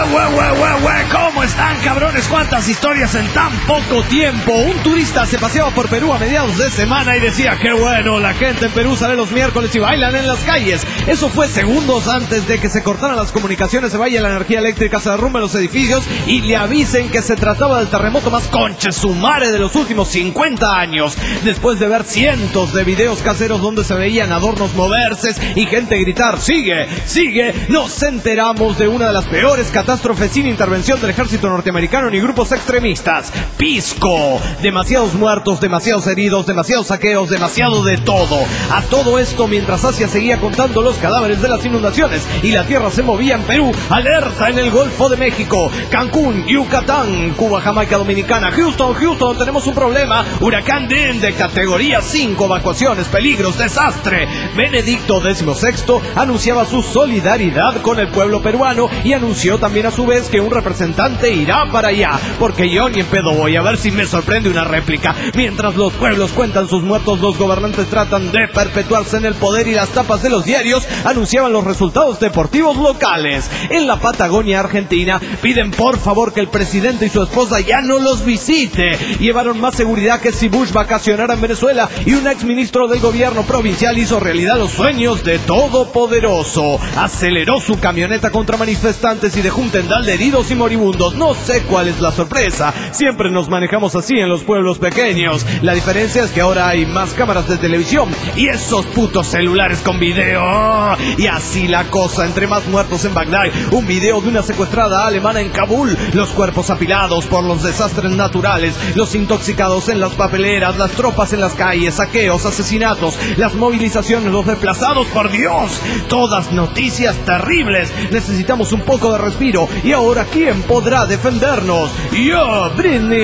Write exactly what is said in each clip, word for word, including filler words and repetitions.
hue, hue, hue, hue. ¿Cómo están, cabrones? ¿Cuántas historias en tan poco tiempo? Un turista se paseaba por Perú a mediados de semana y decía, qué bueno, la gente en Perú sale los miércoles y bailan en las calles. Eso fue segundos antes de que se cortaran las comunicaciones, se vaya la energía eléctrica, se derrumben los edificios y le avisen que se trataba del terremoto más conchesumare de los últimos cincuenta años. Después de ver cientos de videos caseros donde se veían adornos moverse y gente gritar, sigue, sigue, nos enteramos de una de las peores catástrofes sin intervención del ejército norteamericano ni grupos extremistas. Pisco. Demasiados muertos, demasiados heridos, demasiados saqueos, demasiado de todo. A todo esto, mientras Asia seguía contando los cadáveres de las inundaciones y la tierra se movía en Perú, alerta en el Golfo de México, Cancún, Yucatán, Cuba, Jamaica, Dominicana, Houston, Houston, tenemos un problema, huracán Den de categoría cinco, evacuaciones, peligros, desastre. Benedicto decimosexto anunciaba su solidaridad con el pueblo peruano y anunció también a su vez que un representante irá para allá, porque yo ni en pedo voy, a ver si me sorprende una réplica. Mientras los pueblos cuentan sus muertos, los gobernantes tratan de perpetuarse en el poder y las tapas de los diarios anunciaban los resultados deportivos locales. En la Patagonia Argentina piden por favor que el presidente y su esposa ya no los visite. Llevaron más seguridad que si Bush vacacionara en Venezuela y un exministro del gobierno provincial hizo realidad los sueños de Todopoderoso. Aceleró su camioneta contra manifestantes y dejó un tendal de heridos y moribundos. No sé cuál es la sorpresa. Siempre nos manejamos así en los pueblos pequeños. La diferencia es que ahora hay más cámaras de televisión y esos putos celulares con video. ¡Oh! Y así la cosa, entre más muertos en Bagdad, un video de una secuestrada alemana en Kabul, los cuerpos apilados por los desastres naturales, los intoxicados en las papeleras, las tropas en las calles, saqueos, asesinatos, las movilizaciones, los desplazados, por Dios, todas noticias terribles. Necesitamos un poco de respiro. Y ahora, ¿quién podrá defendernos? Yo, Britney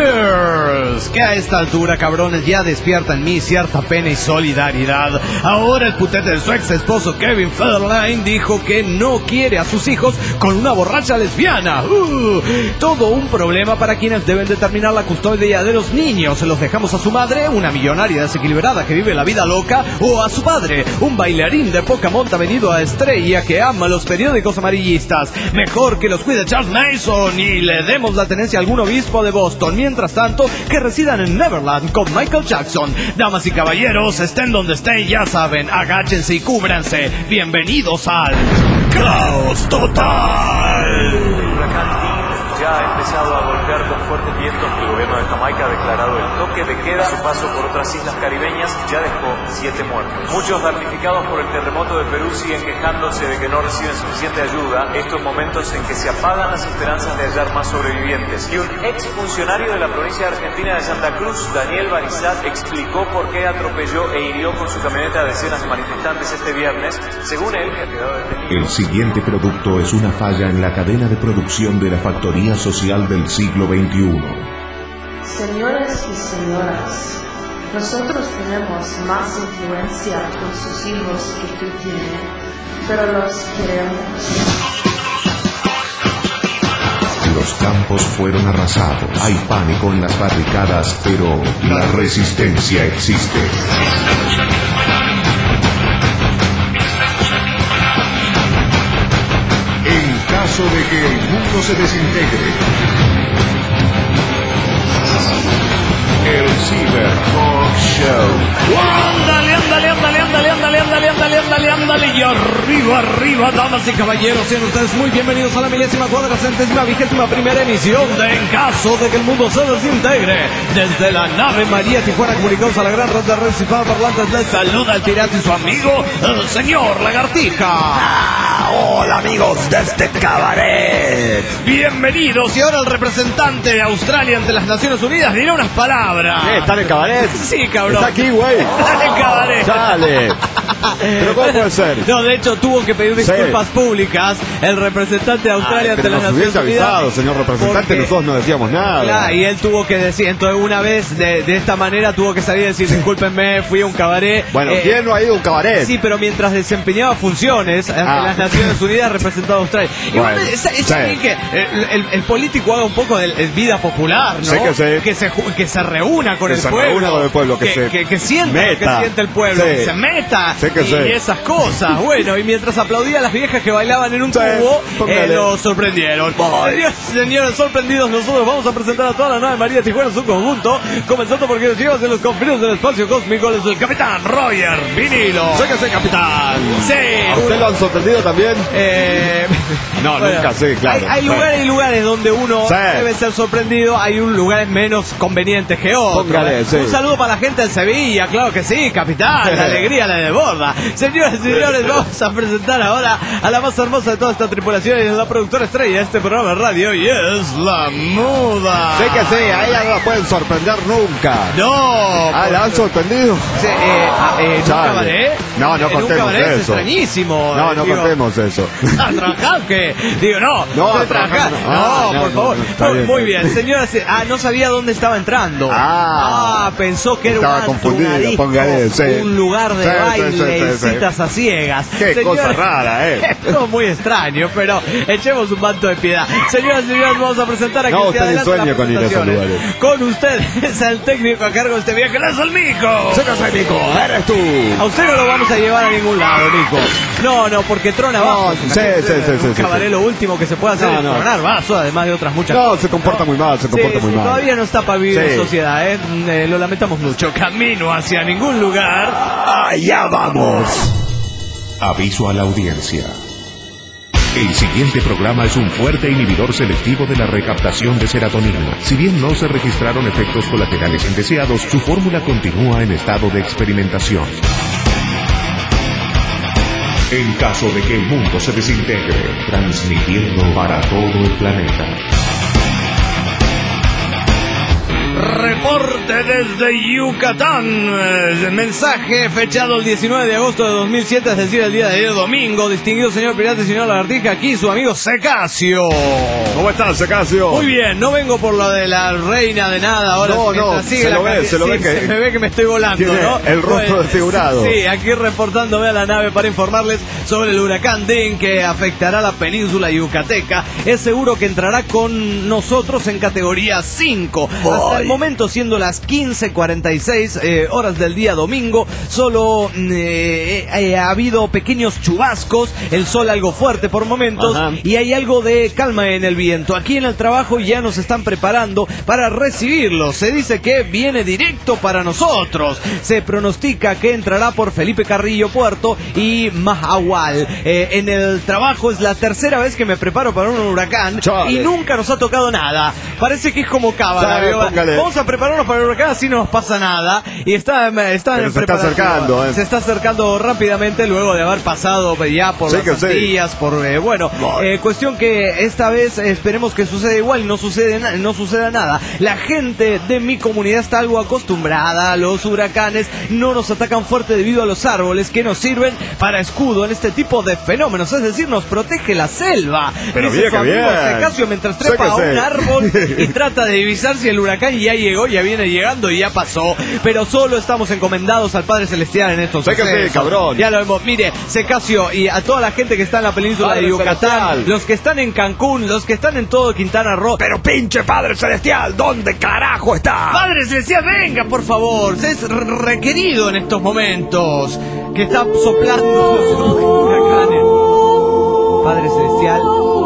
Spears, que a esta altura, cabrones, ya despierta en mí cierta pena y solidaridad. Ahora el putete de su ex esposo Kevin Federline dijo que no quiere a sus hijos con una borracha lesbiana. Uh, todo un problema para quienes deben determinar la custodia de los niños. ¿Se los dejamos a su madre, una millonaria desequilibrada que vive la vida loca, o a su padre, un bailarín de poca monta venido a estrella que ama los periódicos amarillistas? Mejor que los cuide Charles Mason y le demos la tenencia a algún obispo de Boston. Mientras tanto, que residan en Neverland con Michael Jackson. Damas y caballeros, estén donde estén, ya saben, agáchense y cúbranse. Bienvenidos al Caos Total. Ya ha empezado a golpear con fuertes vientos. El gobierno de Jamaica ha declarado el toque de queda. Su paso por otras islas caribeñas ya dejó siete muertos. Muchos damnificados por el terremoto de Perú siguen quejándose de que no reciben suficiente ayuda. Estos momentos en que se apagan las esperanzas de hallar más sobrevivientes. Y un ex funcionario de la provincia argentina de Santa Cruz, Daniel Barizat, explicó por qué atropelló e hirió con su camioneta a decenas de manifestantes este viernes. Según él, que ha quedado detenido. El siguiente producto es una falla en la cadena de producción de la factoría social del siglo veintiuno. Señoras y señoras, nosotros tenemos más influencia con sus hijos que tú tienes, pero los queremos. Los campos fueron arrasados. Hay pánico en las barricadas, pero la resistencia existe. En caso de que el mundo se desintegre, el Cyber Talk Show. ¡Ándale, ándale, ándale, ándale, ándale, ándale, ándale, ándale, ándale! Y arriba, arriba, damas y caballeros, sean ustedes muy bienvenidos a la milésima cuadracentésima vigésima primera emisión de En Caso de que el mundo se desintegre. Desde la nave María Tijuana, comunicados a la gran red de redes y parlantes, les saluda el pirata y su amigo, el señor Lagartija. Ah, hola amigos de este cabaret. Bienvenidos. Y ahora el representante de Australia ante las Naciones Unidas dirá unas palabras. ¿Qué? ¿Está en el cabaret? Sí, cabrón. Está aquí, güey. Está en el cabaret. Dale. ¿Pero cómo puede ser? No, de hecho tuvo que pedir disculpas sí. públicas el representante de Australia Ay, ante las Naciones Unidas. Nos hubiese avisado, señor representante, porque, nosotros no decíamos nada. Claro, y él tuvo que decir, entonces una vez de, de esta manera tuvo que salir y decir, discúlpenme, fui a un cabaret. Bueno, eh, ¿quién no ha ido a un cabaret? Sí, pero mientras desempeñaba funciones ante ah. las Naciones Unidas representando a Australia. Y bueno, bueno, es, es sí. bien que el, el, el político haga un poco de, de vida popular, ¿no? Sí que sí. Que se, que se reúna con que el se pueblo. reúna con el pueblo, que, que, se que, que sienta meta. que siente el pueblo, Sí. que se meta, sé que y sé. esas cosas. Bueno, y mientras aplaudía a las viejas que bailaban en un Sí, tubo, póngale. eh, lo sorprendieron. Señores, señores, sorprendidos, nosotros vamos a presentar a toda la nave María Tijuana en su conjunto, comenzando porque nos llevas en los confines del espacio cósmico, es el Capitán Roger Vinilo. Sé que sé, capitán. Sí. ¿A usted lo han sorprendido también? Eh, No, bueno, nunca, sí, claro. Hay, hay lugares y lugares donde uno Sí. debe ser sorprendido, hay un lugares menos convenientes que otros. Póngale, ¿eh? sí. Un saludo para la gente de Sevilla, claro que sí, capitán, la alegría la desborda. Señoras y señores, vamos a presentar ahora a la más hermosa de toda esta tripulación y es la productora estrella de este programa de radio y es la Muda. Sé que sí, a ella no la pueden sorprender nunca. No. Ah, ¿la han sorprendido? Sí, eh, ah, eh, en un Chale. cabaret. No, no En un contemos cabaret es eso. extrañísimo. No, no Digo, contemos eso. ¿A trabajar qué? Digo, no, No, no, a trabajar trabajar. no. No, Ah, no, por no, favor. no, está Muy- bien, Muy está bien, señora. se- Ah, no sabía dónde estaba entrando. Ah. Ah, pensó que era Estaba un antro, confundido, un disco, póngale, sí. un lugar de Sí, sí, baile sí, sí, y sí. citas a ciegas. Qué Señores, cosa rara, ¿eh? Esto es muy extraño, pero echemos un manto de piedad. Señoras y señores, vamos a presentar aquí No, que usted ni adelante sueña las con ir a esos presentaciones. lugares. Con ustedes, el técnico a cargo de este viaje, ¡es el Mico! Sé que sé, Nico, eres tú. A usted no lo vamos a llevar a ningún lado, Nico. No, no, porque trona No, vasos. sí, sí, sí, sí, Un sí, cabaret sí. lo último que se puede hacer No, es no. tronar vasos, además de otras muchas No, cosas. se comporta muy mal, se comporta Sí, muy sí, mal. todavía no está para vivir Sí. en sociedad, ¿eh? Mm, eh, Lo lamentamos mucho. Camino hacia ningún lugar. Allá vamos. Aviso a la audiencia. El siguiente programa es un fuerte inhibidor selectivo de la recaptación de serotonina. Si bien no se registraron efectos colaterales indeseados, su fórmula continúa en estado de experimentación. En caso de que el mundo se desintegre, transmitiendo para todo el planeta. Reporte desde Yucatán. Eh, Mensaje fechado el diecinueve de agosto de dos mil siete, es decir, el día de ayer domingo. Distinguido señor pirata y señor lagartija, aquí su amigo Secasio. ¿Cómo estás, Secasio? Muy bien, no vengo por lo de la reina de nada ahora. No, mientras no, sigue se la lo ve, cantidad- se lo sí, ve que- se me ve que me estoy volando, tiene ¿no? el rostro desfigurado. Sí, aquí reportándome a la nave para informarles sobre el huracán Den que afectará la península yucateca. Es seguro que entrará con nosotros en categoría cinco. Hasta el momento, siendo las quince cuarenta y seis eh, horas del día domingo, solo eh, eh, ha habido pequeños chubascos, el sol algo fuerte por momentos. Ajá. Y hay algo de calma en el viento. Aquí en el trabajo ya nos están preparando para recibirlo. Se dice que viene directo para nosotros. Se pronostica que entrará por Felipe Carrillo Puerto y Mahahual. Eh, en el trabajo es la tercera vez que me preparo para un huracán. Chale. Y nunca nos ha tocado nada. Parece que es como cábala. Chale, ¿vio? póngale. Vamos a prepararnos para el huracán, así no nos pasa nada. Y está, está Pero en se está preparación. acercando, ¿eh? Se está acercando rápidamente luego de haber pasado ya por Sí las que sí. Antillas, por eh, bueno, eh, cuestión que esta vez esperemos que suceda igual y no sucede na- no suceda nada. La gente de mi comunidad está algo acostumbrada a los huracanes, no nos atacan fuerte debido a los árboles que nos sirven para escudo en este tipo de fenómenos, es decir, nos protege la selva. Pero Dice bien, su que amigo bien. Secasio mientras Sé trepa que a sé. un árbol y trata de divisar si el huracán ya llegó, ya viene llegando y ya pasó, pero solo estamos encomendados al Padre Celestial en estos Sé que sí, sucesos. cabrón. Ya lo vemos, mire, Secasio y a toda la gente que está en la península Padre de Yucatán, Celestial. los que están en Cancún, los que están en todo Quintana Roo. Pero pinche Padre Celestial, ¿dónde carajo está? Padre Celestial, venga, por favor, se es re- requerido en estos momentos que está soplando los huracanes. Padre Celestial.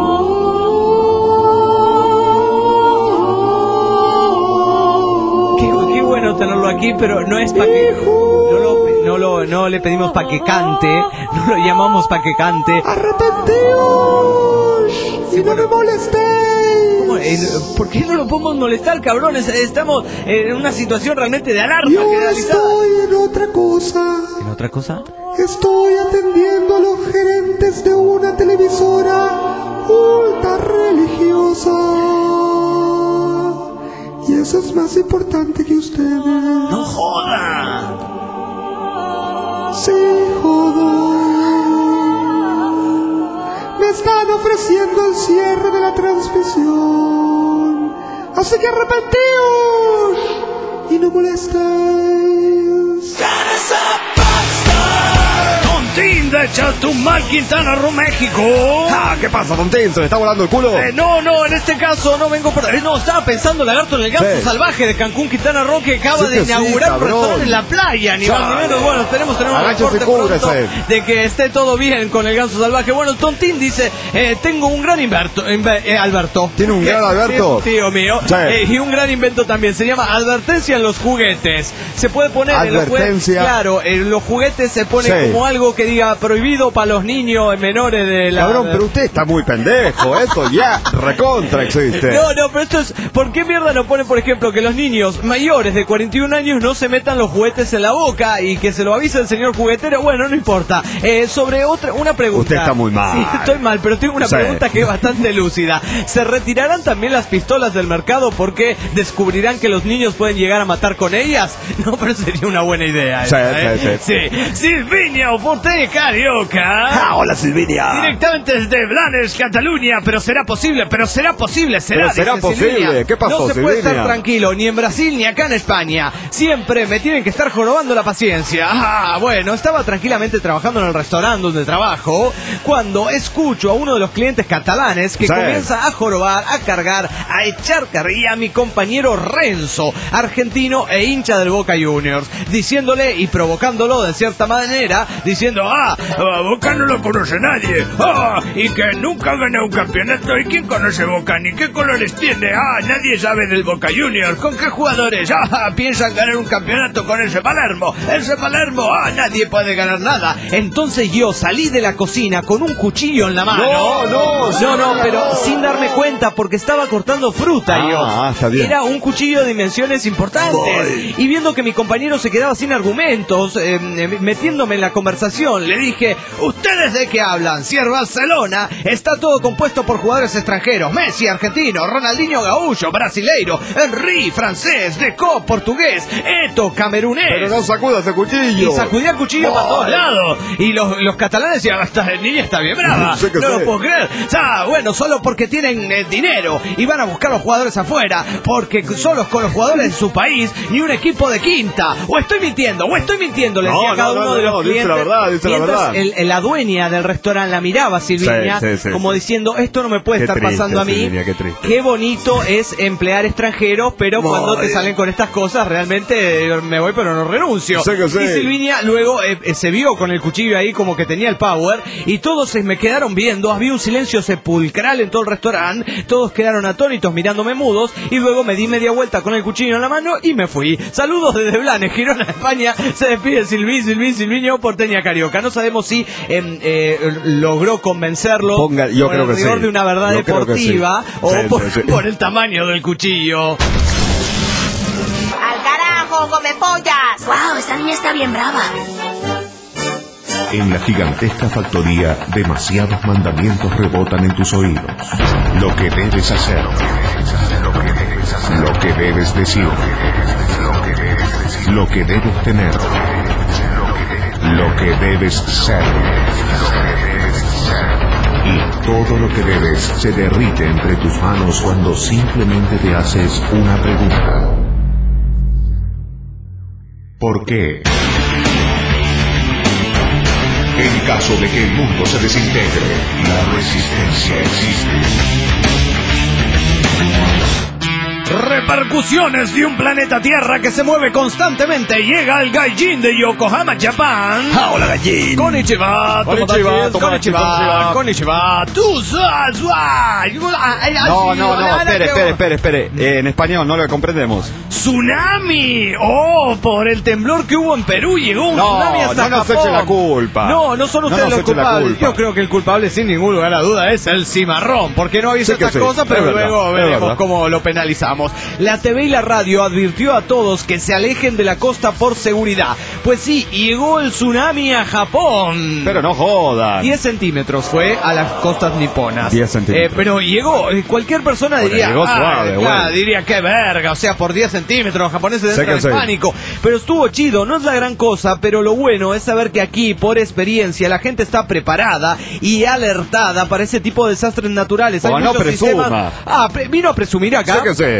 Qué, qué bueno tenerlo aquí, pero no es para que no lo, no lo no le pedimos para que cante, no lo llamamos para que cante. Arrepentíos y no me molestéis. ¿Cómo? Eh, ¿Por qué no lo podemos molestar, cabrones? Estamos en una situación realmente de alarma Yo generalizada. estoy en otra cosa. ¿En otra cosa? Estoy atendiendo a los gerentes de una televisora ultra religiosa. Y eso es más importante que ustedes. ¡No joda! Sí, jodo. Me están ofreciendo el cierre de la transmisión. Así que arrepentíos y no molestéis. Continúa Tontín de Chetumal, Quintana Roo, México. Ah, ¿qué pasa, Tontín? ¿Se le está volando el culo? Eh, no, no, en este caso no vengo por... Eh, no, estaba pensando Lagarto en el Ganso Sí. Salvaje de Cancún, Quintana Roo, que acaba Sí de que sí, inaugurar un cabrón. restaurante en la playa, ni más ni menos. Bueno, tenemos tener un Agáchese, reporte cúbrese. pronto de que esté todo bien con el Ganso Salvaje. Bueno, Tontín dice, eh, tengo un gran invento, inve- eh, Alberto. ¿Tiene un gran Que- Alberto? sí, tío mío. Sí. Eh, y un gran invento también, se llama advertencia en los juguetes. Se puede poner en los juguetes, Advertencia. claro, en los juguetes se pone Sí. como algo que diga prohibido para los niños menores de la... Cabrón, pero usted está muy pendejo. Eso ya recontra existe. No, no, pero esto es... ¿Por qué mierda no pone, por ejemplo, que los niños mayores de cuarenta y un años no se metan los juguetes en la boca y que se lo avise el señor juguetero? Bueno, no importa. Eh, sobre otra, una pregunta. Usted está muy mal. Sí, estoy mal, pero tengo una Sí. pregunta que es bastante lúcida. ¿Se retirarán también las pistolas del mercado porque descubrirán que los niños pueden llegar a matar con ellas? No, pero sería una buena idea. Sí, esa, ¿eh? sí, sí. Silvinia Oporte Carioca. Ah, hola, Silvinia. Directamente desde Blanes, Cataluña, pero será posible, pero será posible, será. Pero será dice posible. Silvinia. ¿Qué pasó, No se puede Silvinia? estar tranquilo, ni en Brasil ni acá en España. Siempre me tienen que estar jorobando la paciencia. Ah, bueno, estaba tranquilamente trabajando en el restaurante donde trabajo, cuando escucho a uno de los clientes catalanes que Sí. comienza a jorobar, a cargar, a echar carrilla a mi compañero Renzo, argentino e hincha del Boca Juniors, diciéndole y provocándolo de cierta manera, diciendo, ah, a Boca no lo conoce nadie, ah, y que nunca gana un campeonato, ¿y quién conoce Boca? ¿Ni qué colores tiene? Ah, nadie sabe del Boca Juniors, ¿con qué jugadores? Ah, piensan ganar un campeonato con ese Palermo, ese Palermo, ah, nadie puede ganar nada. Entonces yo salí de la cocina con un cuchillo en la mano. No, no, no, no, pero sin darme cuenta porque estaba cortando fruta Ah, yo. ah, está bien. Era un cuchillo de dimensiones importantes. Voy. Y viendo que mi compañero se quedaba sin argumentos, eh, eh, metiéndome en la conversación, le dije, ¿ustedes de qué hablan? Si el Barcelona está todo compuesto por jugadores extranjeros. Messi, argentino, Ronaldinho, gaúcho, brasileiro, Henry, francés, Deco, portugués, Eto, camerunés. Pero no sacuda ese cuchillo. Y sacudía el cuchillo para todos lados. Y los, los catalanes decían, esta niña está bien brava. Sí que no sí. lo puedo creer. O sea, bueno, solo porque tienen eh, dinero y van a buscar los jugadores afuera, porque solos con los jugadores de su país, ni un equipo de quinta. O estoy mintiendo, o estoy mintiendo, le No, decía a cada no, uno no, de los no, dice clientes. la verdad, dice la Mientras verdad. el- el- la dueña del restaurante la miraba, Silvinia, Sí, sí, sí, como sí. diciendo, esto no me puede Qué estar triste, pasando a mí. Silvinia, qué triste. Qué bonito es emplear extranjeros, pero Muy cuando te bien. salen con estas cosas, realmente eh, me voy, pero no renuncio. Sí que sí. Y Silvinia luego eh, eh, se vio con el cuchillo ahí como que tenía el power y todos se me quedaron viendo, había un silencio sepulcral en todo el restaurante, todos quedaron atónitos mirándome mudos y luego me di media vuelta con el cuchillo en la mano y me fui. Saludos desde Blanes, Girona, España, se despide Silví, Silví, Silviño, Porteña Carioca. No sabemos si eh, eh, logró convencerlo Ponga- yo por creo el que rigor sí. de una verdad Yo creo que deportiva sí. o Sí, por, sí, sí. por el tamaño del cuchillo. ¡Al carajo, come pollas! ¡Wow! Esta niña está bien brava. En la gigantesca factoría, demasiados mandamientos rebotan en tus oídos. Lo que debes hacer, lo que debes decir, lo que debes tener, lo que debes ser. Y todo lo que debes se derrite entre tus manos cuando simplemente te haces una pregunta. ¿Por qué? En caso de que el mundo se desintegre, la resistencia existe. Repercusiones de un planeta Tierra que se mueve constantemente. Llega el Gaijin de Yokohama, Japón. Ah, hola, gallín. Konnichiwa, Konnichiwa, Tomodachi, Konnichiwa, Konnichiwa, tu zua, zua. No, no, no, espere, espere, espere, espere. Eh, en español no lo comprendemos. ¡Tsunami! ¡Oh! Por el temblor que hubo en Perú llegó un No, tsunami hasta no nos Japón. eche la culpa. No, no son No ustedes nos los eche la culpables. culpa. Yo creo que el culpable, sin ningún lugar a duda, es el cimarrón. Porque no avisa Sí que estas sí, cosas, es pero verdad, luego es veremos verdad. cómo lo penalizamos. La T V y la radio advirtió a todos que se alejen de la costa por seguridad. Pues sí, llegó el tsunami a Japón. Pero no jodan. diez centímetros fue a las costas niponas. diez centímetros. Eh, pero llegó, eh, cualquier persona Bueno, diría, llegó ah, suave, claro, bueno. diría, qué verga, o sea, por diez centímetros, los japoneses Sé entran que en sí. pánico. Pero estuvo chido, no es la gran cosa, pero lo bueno es saber que aquí, por experiencia, la gente está preparada y alertada para ese tipo de desastres naturales. O Hay no muchos presuma. sistemas- Ah, pre- vino a presumir acá. Sé que sí.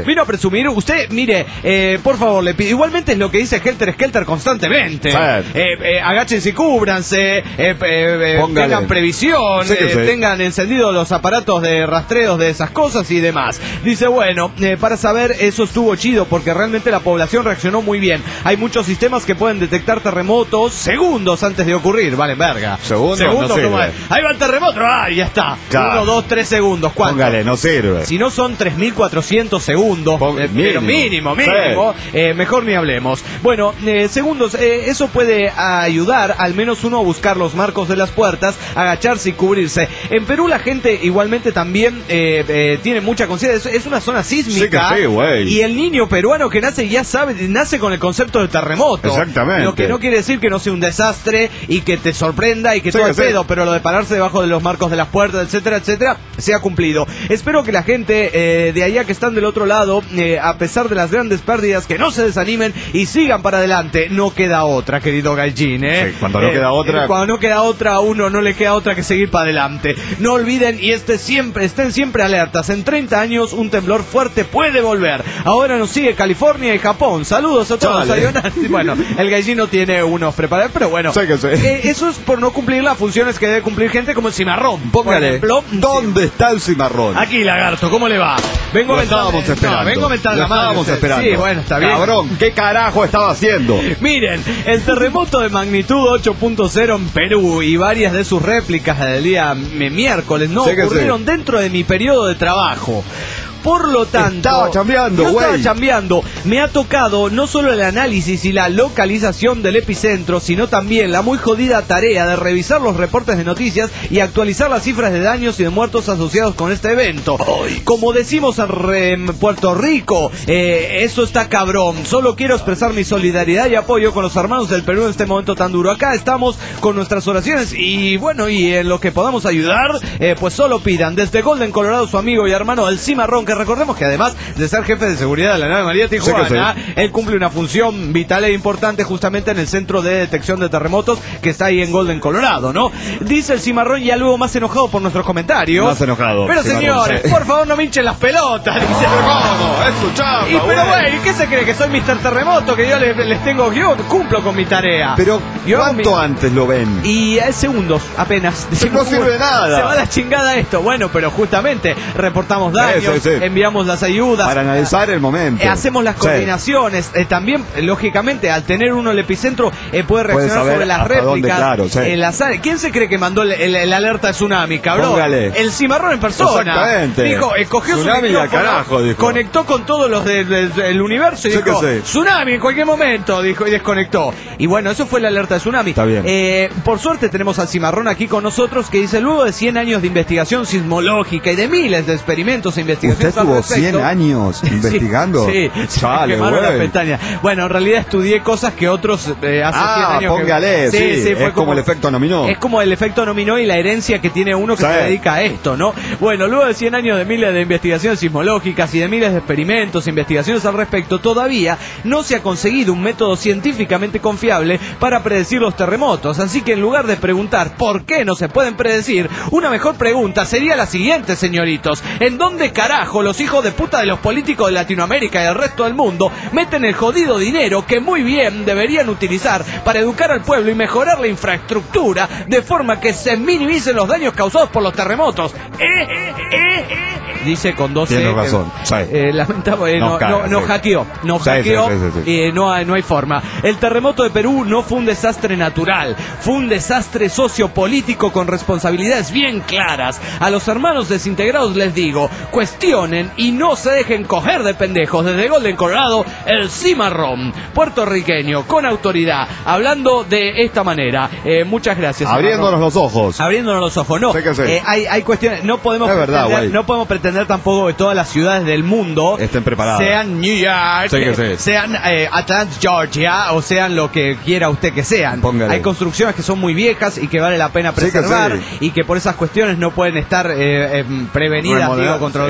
Vino a presumir, usted, mire, eh, por favor, le pido, igualmente es lo que dice Helter Skelter constantemente. Sí. Eh, eh, agáchense y cúbranse, eh, eh, eh, tengan previsión, sí eh, sí. tengan encendidos los aparatos de rastreos de esas cosas y demás. Dice, bueno, eh, para saber, eso estuvo chido, porque realmente la población reaccionó muy bien. Hay muchos sistemas que pueden detectar terremotos segundos antes de ocurrir, vale, verga. Segundos, segundos, no ¿cómo es? Ahí va el terremoto, ah, ya está. Claro. Uno, dos, tres segundos, ¿cuánto? Póngale, no sirve. Si no son tres mil cuatrocientos segundos, Pon, eh, mínimo. pero mínimo, mínimo, sí. eh, mejor ni hablemos. Bueno, eh, segundos, eh, eso puede ayudar al menos uno a buscar los marcos de las puertas, agacharse y cubrirse. En Perú la gente igualmente también eh, eh, tiene mucha conciencia, es, es una zona sísmica. Sí que sí, güey. Y el niño peruano que nace ya sabe, nace con el concepto de terremoto. Exactamente. Lo que no quiere decir que no sea un desastre y que te sorprenda y que sí, todo el sí. pedo, pero lo de pararse debajo de los marcos de las puertas, etcétera, etcétera, se ha cumplido. Espero que la gente eh, de allá que están del otro lado, eh, a pesar de las grandes pérdidas, que no se desanimen y sigan para adelante. No queda otra, querido Gallín, ¿eh? Sí, cuando no eh, queda otra... Eh, cuando no queda otra, a uno no le queda otra que seguir para adelante. No olviden y este siempre, estén siempre alertas. En treinta años un temblor fuerte puede volver. Ahora nos sigue California y Japón. Saludos a todos. Bueno, el Gallino tiene unos preparados, pero bueno. Sí que sí. Eh, eso es por no cumplir las funciones que debe cumplir gente como el cimarrón. Póngale. Ejemplo, ¿dónde sí. está el cimarrón? Aquí, lagarto, ¿cómo le va? Vengo Lo estábamos esperando. No, vengo a mentar la mano. Estábamos esperando. Sí, bueno, está bien. Cabrón, ¿qué carajo estaba haciendo? Miren, el terremoto de magnitud ocho punto cero en Perú y varias de sus réplicas del día miércoles no sí ocurrieron sí. dentro de mi periodo de trabajo. Por lo tanto, estaba chambeando, yo güey. estaba chambeando. Me ha tocado no solo el análisis y la localización del epicentro, sino también la muy jodida tarea de revisar los reportes de noticias y actualizar las cifras de daños y de muertos asociados con este evento. Ay. Como decimos en, Re, en Puerto Rico, eh, eso está cabrón. Solo quiero expresar mi solidaridad y apoyo con los hermanos del Perú en este momento tan duro. Acá estamos con nuestras oraciones y bueno, y en lo que podamos ayudar, eh, pues solo pidan. Desde Golden, Colorado, su amigo y hermano el Cimarrón, que recordemos que además de ser jefe de seguridad de la nave María Tijuana, sí sí. él cumple una función vital e importante justamente en el centro de detección de terremotos que está ahí en Golden, Colorado, ¿no? Dice el Cimarrón ya luego más enojado por nuestros comentarios. Más enojado. Pero Cimarrón, señores, sí. por favor no me hinchen las pelotas. Dice, ¿cómo? Es su chamba, y pero güey, ¿qué se cree? ¿Que soy mister Terremoto? Que yo les, les tengo, yo cumplo con mi tarea. Pero yo ¿cuánto mi... antes lo ven? Y hay segundos apenas. No sirve de nada. Se va la chingada esto. Bueno, pero justamente reportamos daños, sí, sí, sí. enviamos las ayudas. Para analizar el momento. Eh, hacemos las coordinaciones. Sí. Eh, también, lógicamente, al tener uno el epicentro, eh, puede reaccionar sobre las réplicas. Dónde, claro, sí. En las áreas. ¿Quién se cree que mandó el, el, el alerta de tsunami, cabrón? Póngale. El Cimarrón en persona. Exactamente. Dijo, eh, cogió tsunami su micrófono, carajo, dijo. Conectó con todos los del de, de, de, universo y sí dijo, tsunami en cualquier momento, dijo, y desconectó. Y bueno, eso fue la alerta de tsunami. Está bien. Eh, por suerte tenemos al Cimarrón aquí con nosotros, que dice, luego de cien años de investigación sismológica y de miles de experimentos e investigaciones. ¿Usted tuvo cien años investigando? Sí, sí, Chale, quemaron la pestaña. Bueno, en realidad estudié cosas que otros eh, hace ah, cien años. Póngale, que... sí, sí, sí, fue es como, como el efecto dominó. Es como el efecto dominó y la herencia que tiene uno que sí. se dedica a esto, ¿no? Bueno, luego de cien años de miles de investigaciones sismológicas y de miles de experimentos e investigaciones al respecto, todavía no se ha conseguido un método científicamente confiable para predecir los terremotos. Así que en lugar de preguntar por qué no se pueden predecir, una mejor pregunta sería la siguiente, señoritos. ¿En dónde carajo los hijos de puta de los políticos de Latinoamérica y del resto del mundo meten el jodido dinero que muy bien deberían utilizar para educar al pueblo y mejorar la infraestructura de forma que se minimicen los daños causados por los terremotos? ¿Eh? ¿Eh? ¿Eh? Dice con doce. Tiene razón. Eh, eh, lamentable, eh, no, no, no, no hackeó. No sí, hackeó. Sí, sí, sí, sí. Eh, no, hay, no hay forma. El terremoto de Perú no fue un desastre natural. Fue un desastre sociopolítico con responsabilidades bien claras. A los hermanos desintegrados les digo, cuestionen y no se dejen coger de pendejos. Desde Golden, Colorado, el Cimarrón, puertorriqueño, con autoridad, hablando de esta manera. Eh, muchas gracias. Abriéndonos Cimarrón. los ojos. Abriéndonos los ojos. No, sí que sí. eh, hay, hay cuestiones. No podemos, es pretender, verdad, no podemos pretender tampoco que todas las ciudades del mundo estén preparadas. Sean New York, sí que sí. sean eh, Atlanta, Georgia, o sean lo que quiera usted que sean. Póngale. Hay construcciones que son muy viejas y que vale la pena preservar, sí que sí. y que por esas cuestiones no pueden estar eh, eh, prevenidas digo, contra los cielos,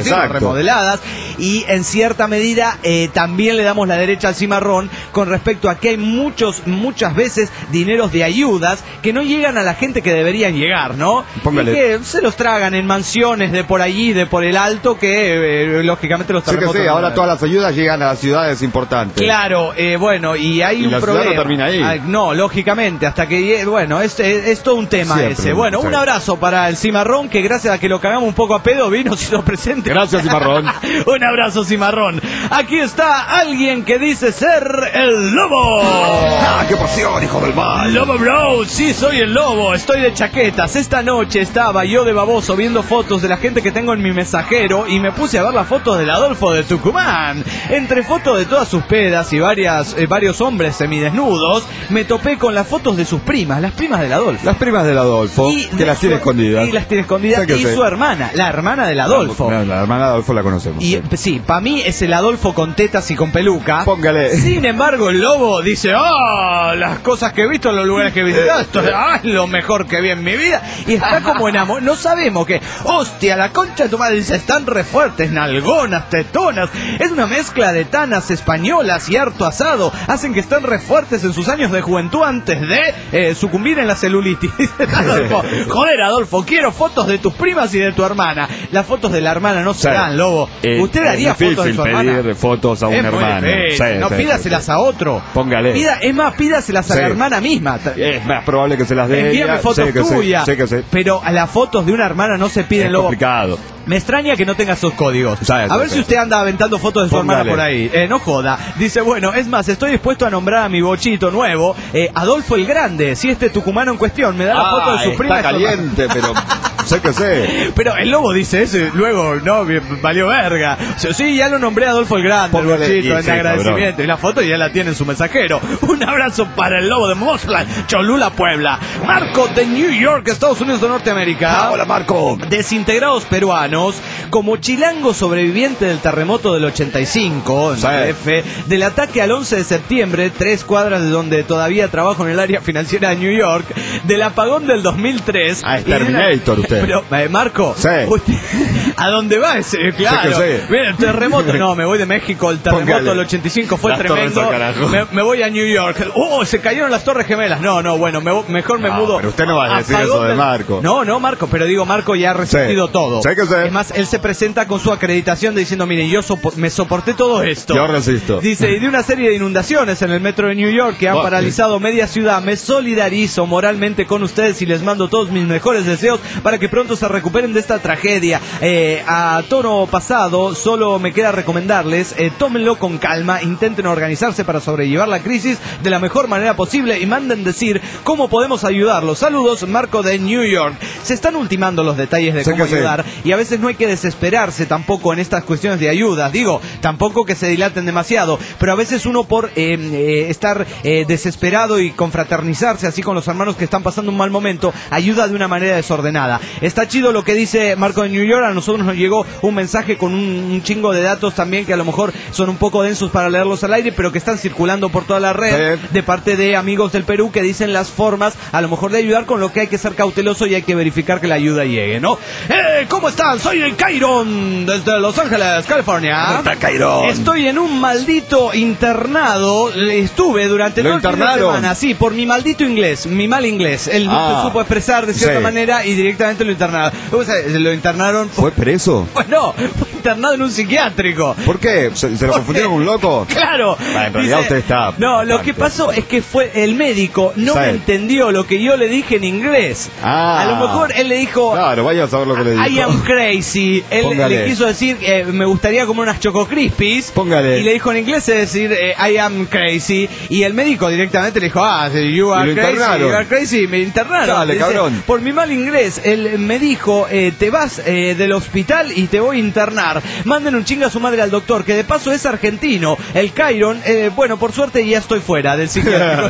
remodeladas. Y en cierta medida eh, también le damos la derecha al cimarrón con respecto a que hay muchos, muchas veces dineros de ayudas que no llegan a la gente que deberían llegar, ¿no? Póngale. Y que se los tragan en mansiones de por allí, de por el alto, que eh, lógicamente los terremotos... Sí que sí, ahora no... todas las ayudas llegan a las ciudades importantes. Claro, eh, bueno, y hay y un la problema. ciudad no termina ahí. Ah, no, lógicamente, hasta que... Bueno, es, es, es todo un tema Siempre, ese. Bueno, sí. un abrazo para el cimarrón, que gracias a que lo cagamos un poco a pedo, vino y nos presente. Gracias, cimarrón. Un abrazo, cimarrón. Aquí está alguien que dice ser el lobo. ¡Ah, qué pasión, hijo del mal! Lobo Bro, sí, soy el lobo, estoy de chaquetas. Esta noche estaba yo de baboso viendo fotos de la gente que tengo en mi mensajero y me puse a ver las fotos del Adolfo de Tucumán. Entre fotos de todas sus pedas y varias, eh, varios hombres semidesnudos, me topé con las fotos de sus primas, las primas del Adolfo. Las primas del Adolfo, Y que de las tiene su- escondidas. Y las tiene escondidas. Sí que Y sí. su hermana, la hermana del Adolfo. La, la hermana de Adolfo la conocemos. Y sí. sí, para mí es el Adolfo con tetas y con peluca. Póngale. Sin embargo, el lobo dice, ah, las cosas que he visto en los lugares que he visitado, esto es ah, lo mejor que vi en mi vida. Y está como enamorado. No sabemos que, hostia, la concha de tu madre dice, están re fuertes, nalgonas, tetonas. Es una mezcla de tanas españolas y harto asado. Hacen que estén re fuertes en sus años de juventud antes de eh, sucumbir en la celulitis. Adolfo, joder, Adolfo, quiero fotos de tus primas y de tu hermana. Las fotos de la hermana no se Sí. dan, lobo. Eh, ¿Usted es haría fotos de difícil su hermana? pedir fotos a un Es muy hermano. difícil. Sí, no sí, pídaselas sí, sí. a otro. Póngale. Pida, es más, pídaselas a Sí. la hermana misma. Es más probable que se las dé Envíame ella. fotos Sí que sí, tuyas. sí que sí. Pero a las fotos de una hermana no se piden, Es lobo. complicado. Me extraña que no tenga esos códigos. Sí, a sí, ver sí. si usted anda aventando fotos de su Póngale. hermana por ahí. Eh, no joda. Dice, bueno, es más, estoy dispuesto a nombrar a mi bochito nuevo, eh, Adolfo el Grande, si este tucumano en cuestión me da la foto de su prima. Está y su hermana. caliente, pero sé que sé. Pero el lobo dice eso y luego, no, bien, valió verga. O sea, sí, ya lo nombré a Adolfo el Grande, el Póngale, bochito, y en sí, agradecimiento. cabrón. Y la foto ya la tiene en su mensajero. Un abrazo para el lobo de Moslan, Cholula, Puebla. Marco de New York, Estados Unidos de Norteamérica. Ah, hola, Marco. Desintegrados peruanos, como chilango sobreviviente del terremoto del ochenta y cinco, en Sí. D F, del ataque al once de septiembre, tres cuadras de donde todavía trabajo en el área financiera de New York, del apagón del dos mil tres. Ah, es y de la- Terminator usted. Pero, eh, Marco, Sí. usted- ¿a dónde va ese? Claro. Sí que sí. Mira, el terremoto, no, me voy de México, el terremoto Póngale. del ochenta y cinco fue Las tremendo. torres al carajo. Me, me voy a New York. Oh, se cayeron las Torres Gemelas. No, no, bueno, me, mejor me No, mudo. pero usted no va a decir Apagón eso de del- Marco. No, no, Marco, pero digo, Marco ya ha resistido Sí. todo. Sí que sí. Es más, él se presenta con su acreditación de diciendo, miren, yo sopo- me soporté todo esto. Yo resisto. Dice, y de una serie de inundaciones en el metro de New York que han Oh, paralizado media ciudad, me solidarizo moralmente con ustedes y les mando todos mis mejores deseos para que pronto se recuperen de esta tragedia. Eh, a tono pasado, solo me queda recomendarles, eh, tómenlo con calma, intenten organizarse para sobrellevar la crisis de la mejor manera posible y manden decir cómo podemos ayudarlos. Saludos, Marco de New York. Se están ultimando los detalles de Sí cómo que sí. ayudar y a veces no hay que desesperarse tampoco en estas cuestiones de ayuda. Digo, tampoco que se dilaten demasiado, pero a veces uno por eh, eh, estar eh, desesperado y confraternizarse así con los hermanos que están pasando un mal momento, ayuda de una manera desordenada. Está chido lo que dice Marco de New York. A nosotros nos llegó un mensaje con un, un chingo de datos también que a lo mejor son un poco densos para leerlos al aire, pero que están circulando por toda la red Sí. de parte de amigos del Perú que dicen las formas a lo mejor de ayudar, con lo que hay que ser cauteloso y hay que verificar que la ayuda llegue, ¿no? Eh, ¿Cómo están? Soy el Cairon desde Los Ángeles, California. Estoy en un maldito internado. Estuve durante ¿Lo todo el fin de internaron? semana, sí, por mi maldito inglés, mi mal inglés. Él no Ah. se supo expresar de cierta Sí. manera y directamente lo internaron. O sea, lo internaron. ¿Fue preso? Bueno, fue internado en un psiquiátrico. ¿Por qué? ¿Se, se lo ¿Por confundieron qué? con un loco? Claro. Bueno, en realidad usted está No, lo bastante. que pasó es que fue el médico no Sí. me entendió lo que yo le dije en inglés. Ah. A lo mejor él le dijo, Claro, vaya a saber lo que le dijo. I am crazy. Él Póngale. le quiso decir, eh, me gustaría comer unas Choco Crispies. Póngale. Y le dijo en inglés es decir, eh, I am crazy. Y el médico directamente le dijo, ah, you are Y lo crazy, internaron. you are crazy. Me internaron. Dale, Dice, cabrón. por mi mal inglés, él me dijo, eh, te vas eh, del hospital y te voy a internar. Manden un chinga a su madre al doctor, que de paso es argentino. El Cairon, eh, bueno, por suerte ya estoy fuera del psiquiátrico.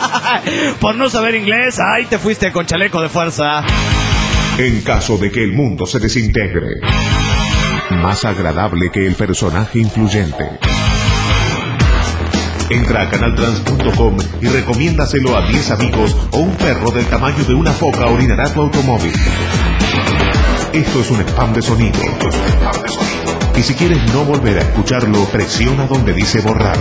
Por no saber inglés, ay, te fuiste con chaleco de fuerza. En caso de que el mundo se desintegre, más agradable que el personaje influyente. Entra a canal trans punto com y recomiéndaselo a diez amigos o un perro del tamaño de una foca orinará tu automóvil. Esto es un spam de sonido. Esto es un spam de sonido. Y si quieres no volver a escucharlo, presiona donde dice borrar.